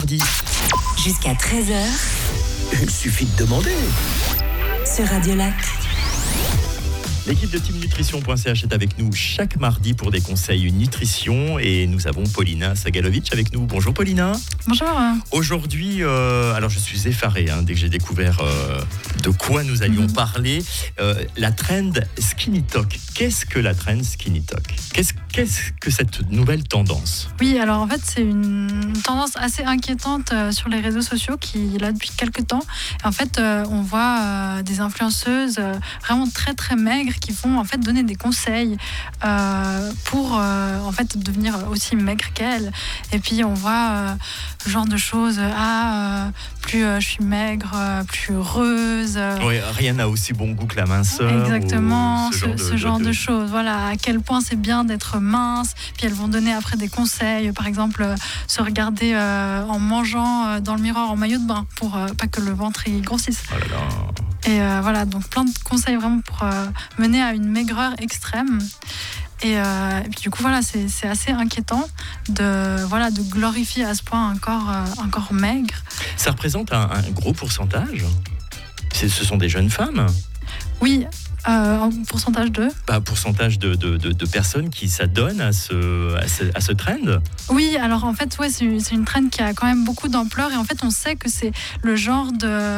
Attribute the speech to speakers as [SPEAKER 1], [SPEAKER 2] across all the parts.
[SPEAKER 1] Jusqu'à 13h.
[SPEAKER 2] Il suffit de demander.
[SPEAKER 1] Sur Radio Lac.
[SPEAKER 3] L'équipe de teamnutrition.ch est avec nous chaque mardi pour des conseils nutrition et nous avons Paulina Sagalovic avec nous. Bonjour Paulina.
[SPEAKER 4] Bonjour.
[SPEAKER 3] Aujourd'hui, alors je suis effaré dès que j'ai découvert de quoi nous allions parler. La trend Skinny Talk. Qu'est-ce que la trend Skinny Talk ? Qu'est-ce que cette nouvelle tendance ?
[SPEAKER 4] Oui, alors en fait c'est une tendance assez inquiétante sur les réseaux sociaux qui est là depuis quelques temps. Et en fait on voit des influenceuses vraiment très très maigres qui vont en fait donner des conseils pour en fait devenir aussi maigre qu'elles. Et puis on voit ce genre de choses. Plus je suis maigre, plus heureuse.
[SPEAKER 3] Oui, rien n'a aussi bon goût que la minceur.
[SPEAKER 4] Exactement, ce genre de choses. Voilà, à quel point c'est bien d'être mince. Puis elles vont donner après des conseils, par exemple se regarder en mangeant dans le miroir en maillot de bain pour pas que le ventre y grossisse.
[SPEAKER 3] Oh là là.
[SPEAKER 4] Et voilà, donc plein de conseils vraiment pour mener à une maigreur extrême. Et puis du coup voilà, c'est assez inquiétant de glorifier à ce point un corps maigre.
[SPEAKER 3] Ça représente un gros pourcentage. Ce sont des jeunes femmes.
[SPEAKER 4] Oui. En pourcentage de
[SPEAKER 3] pourcentage de personnes qui s'adonnent à ce trend.
[SPEAKER 4] Oui, alors en fait, ouais, c'est une trend qui a quand même beaucoup d'ampleur et en fait, on sait que c'est le genre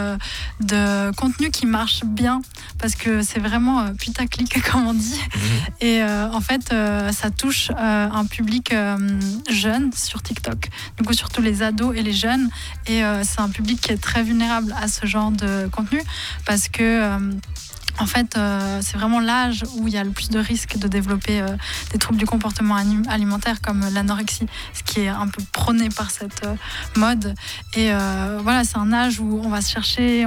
[SPEAKER 4] de contenu qui marche bien parce que c'est vraiment putaclic, comme on dit. Et en fait, ça touche un public jeune sur TikTok. Du coup, surtout les ados et les jeunes. Et c'est un public qui est très vulnérable à ce genre de contenu parce que en fait, c'est vraiment l'âge où il y a le plus de risques de développer des troubles du comportement alimentaire comme l'anorexie, ce qui est un peu prôné par cette mode. Et voilà, c'est un âge où on va chercher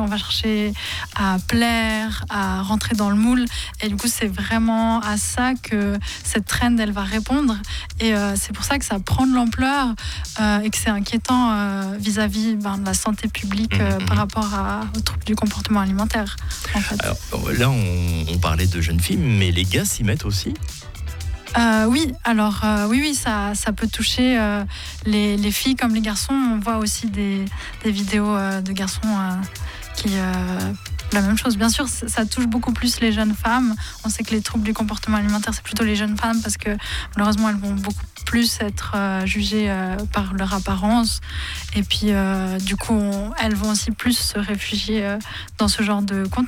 [SPEAKER 4] à plaire, à rentrer dans le moule. Et du coup, c'est vraiment à ça que cette trend, elle va répondre. Et c'est pour ça que ça prend de l'ampleur et que c'est inquiétant vis-à-vis de la santé publique par rapport aux troubles du comportement alimentaire, en fait.
[SPEAKER 3] Alors, là, on parlait de jeunes filles, mais les gars s'y mettent aussi.
[SPEAKER 4] Oui, alors oui, ça peut toucher les filles comme les garçons. On voit aussi des vidéos de garçons qui... la même chose, bien sûr, ça touche beaucoup plus les jeunes femmes. On sait que les troubles du comportement alimentaire, c'est plutôt les jeunes femmes parce que malheureusement, elles vont beaucoup plus être jugées par leur apparence. Et puis, du coup, elles vont aussi plus se réfugier dans ce genre de contenu.